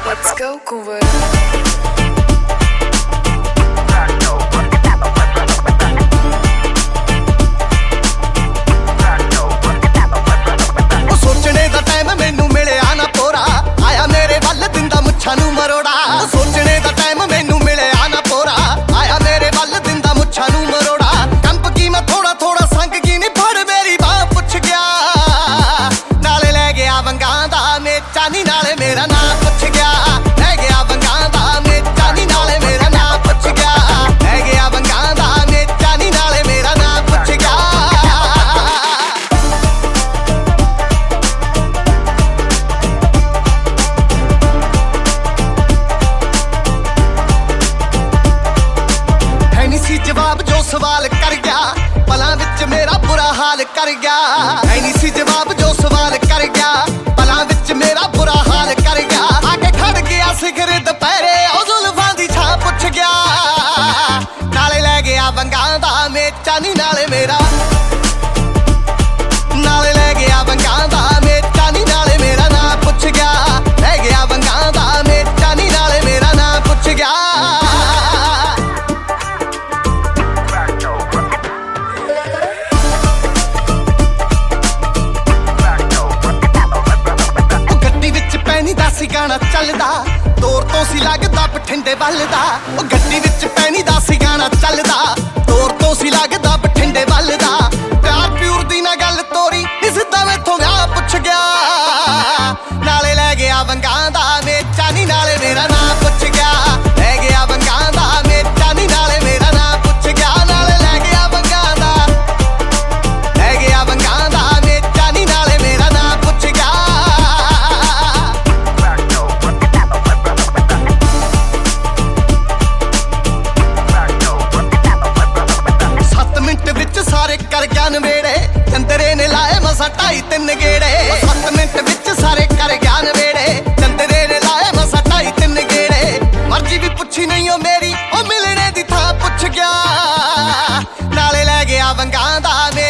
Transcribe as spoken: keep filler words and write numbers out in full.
Let's go, Cuba. ਸੋਚਣੇ ਦਾ time ਮੈਨੂੰ ਮਿਲਿਆ ਨਾ ਪੋਰਾ ਆਇਆ ਮੇਰੇ ਵੱਲ ਦਿੰਦਾ ਮੁੱਛਾਂ ਨੂੰ ਮਰੋੜਾ ਸੋਚਣੇ ਦਾ ਟਾਈਮ ਮੈਨੂੰ ਮਿਲਿਆ ਨਾ ਪੋਰਾ ਆਇਆ ਮੇਰੇ ਵੱਲ ਦਿੰਦਾ ਮੁੱਛਾਂ ਨੂੰ ਮਰੋੜਾ ਕੰਪ ਕੀ ਮੈਂ ਥੋੜਾ ਥੋੜਾ ਸੰਗ ਕੀ ਨਹੀਂ ਫੜ ਮੇਰੀ ਬਾਹ ਪੁੱਛ ਗਿਆ ਨਾਲੇ ਲੈ ਗਿਆ ਵੰਗਾਂ ਦਾ ਮੇਚਾ ਨੀ ਨਾਲੇ ਮੇਰਾ ਨਾਂ ਪੁੱਛ ਗਿਆ ਲੈ ਗਿਆ ਵੰਗਾਂ ਦਾ ਮੇਚਾ ਨੀ ਨਾਲੇ ਮੇਰਾ ਨਾਂ ਪੁੱਛ ਗਿਆ ਲੈ ਗਿਆ ਵੰਗਾਂ ਦਾ ਮੇਚਾ ਨੀ ਨਾਲੇ ਮੇਰਾ ਨਾਂ ਪੁੱਛ ਗਿਆ ਸੀ ਜਵਾਬ ਜੋ ਸਵਾਲ ਕਰ ਗਿਆ ਪਲਾਂ ਵਿੱਚ ਮੇਰਾ ਬੁਰਾ ਹਾਲ ਕਰ ਗਿਆ ਐ ਨਹੀਂ ਸੀ ਜਵਾਬ ਜੋ ਸਵਾਲ ਕਰ ਗਿਆ ਪਲਾਂ ਵਿੱਚ ਮੇਰਾ ਬੁਰਾ ਹਾਲ ਕਰ ਗਿਆ ਆ ਕੇ ਖੜ ਗਿਆ ਸਿਖਰ ਦੁਪਹਿਰੇ ਉਹ ਜ਼ੁਲਫਾਂ ਦੀ ਛਾਂ ਪੁੱਛ ਗਿਆ ਨਾਲੇ ਲੈ ਗਿਆ ਵੰਗਾਂ ਦਾ ਮੇਚਾ ਨੀ ਨਾਲੇ ਮੇਰਾ ਨਾਲੇ ਲੈ ਗਿਆ ਵੰਗਾਂ ਦਾ ਮੇਚਾ ਨੀ ਨਾਲੇ ਮੇਰਾ ਨਾਂ ਪੁੱਛ ਗਿਆ ਲੈ ਗਿਆ ਵੰਗਾਂ ਦਾ ਮੇਚਾ ਨੀ ਨਾਲੇ ਮੇਰਾ ਨਾਂ ਪੁੱਛ ਗਿਆ ਗਾਣਾ ਚੱਲਦਾ ਦੌਰ ਤੋਂ ਸੀ ਲੱਗਦਾ ਬਠਿੰਡੇ ਵੱਲ ਦਾ ਉਹ ਗੱਡੀ ਵਿੱਚ ਪੈਣੀ ਦਾ ਸੀ ਗਾਣਾ ਚੱਲਦਾ ਦੌਰ ਤੋਂ ਸੀ ਲੱਗਦਾ ਬਠਿੰਡੇ ਵੱਲ ਦਾ ਪਿਆਰ ਪਿਉਰ ਦੀ ਨਾ ਗੱਲ ਤੋਰੀ ਨੀ ਸਿੱਧਾ ਮੈਥੋਂ ਵਿਆਹ ਪੁੱਛ ਗਿਆ ਨਾਲੇ ਲੈ ਗਿਆ ਵੰਗਾਂ ਦਾ ਮੇਚਾ ਨੀ ਨਾਲੇ ਮੇਰਾ ਨਾਂ ਪੁੱਛ ਗਿਆ ਲੈ ਗਿਆ ਵੰਗਾਂ ਦਾ ਮੇਚਾ ਨੀ ਨਾਲੇ ਮੇਰਾ ਨਾਂ ਪੁੱਛ ਗਿਆ ਨਾਲੇ ਲੈ ਗਿਆ ਵੰਗਾਂ ਦਾ ਲੈ ਗਿਆ ਵੰਗਾਂ ਦਾ ਮੇਚਾ ਨੀ ਨਾਲੇ ਮੇਰਾ ਨਾਂ ਪੁੱਛ ਗਿਆ ਸਾਰੇ ਕਰ ਗਿਆ ਨਵੇੜੇ ਚੰਦਰੇ ਨੇ ਲਾਏ ਮਸਾ ਢਾਈ ਤਿੰਨ ਗੇੜੇ ਸੱਤ ਮਿੰਟ ਵਿੱਚ ਸਾਰੇ ਕਰ ਗਿਆ ਨਵੇੜੇ ਚੰਦਰੇ ਨੇ ਲਾਏ ਮਸਾ ਢਾਈ ਤਿੰਨ ਗੇੜੇ ਮਰਜ਼ੀ ਵੀ ਪੁੱਛੀ ਨਹੀਂ ਉਹ ਮੇਰੀ ਉਹ ਮਿਲਣੇ ਦੀ ਥਾਂ ਪੁੱਛ ਗਿਆ ਨਾਲੇ ਲੈ ਗਿਆ ਵੰਗਾਂ ਦਾ